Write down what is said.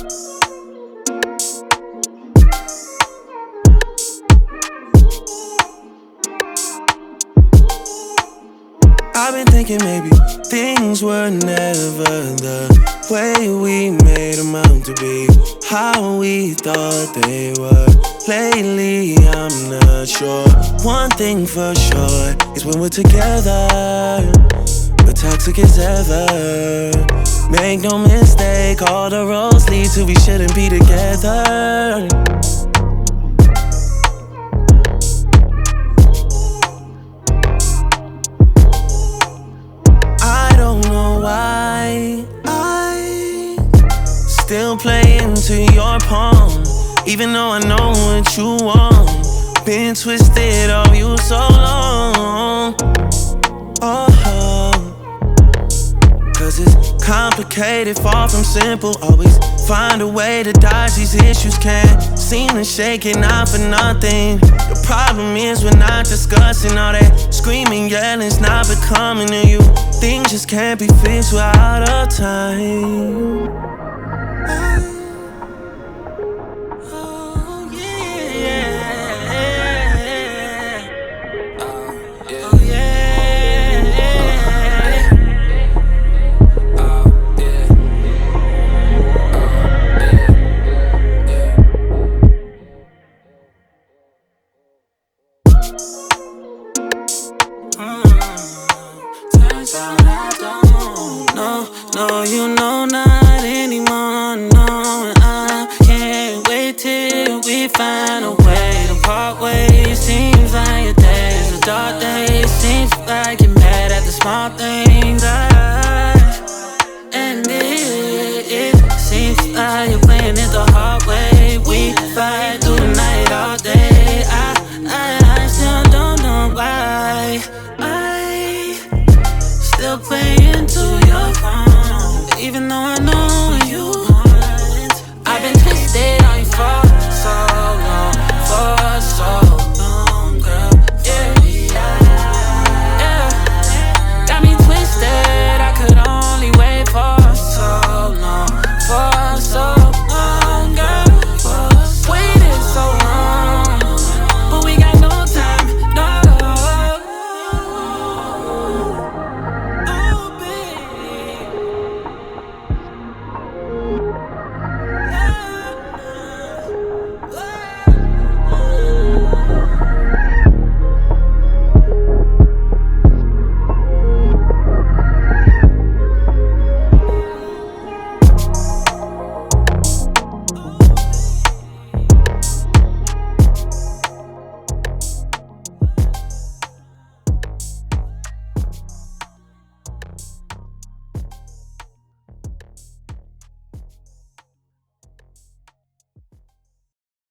I've been thinking maybe things were never the way we made them out to be, how we thought they were. Lately, I'm not sure. One thing for sure is when we're together, we're toxic as ever. Make no mistake, all the roads lead to we shouldn't be together. Why I still play into your palm, even though I know what you want. Been twisted of you so long. Cause it's complicated, far from simple. Always find a way to dodge these issues. Can't seem to shake it, not for nothing. The problem is we're not discussing all that screaming, yelling's not becoming to you. Things just can't be fixed without a time. Oh yeah. Oh Turns out I don't know. No, you know not anymore. No, and I can't wait till we find a way to part ways. Seems like your days are dark days. Seems like you're mad at the small things. And it seems like you're playing it the hard.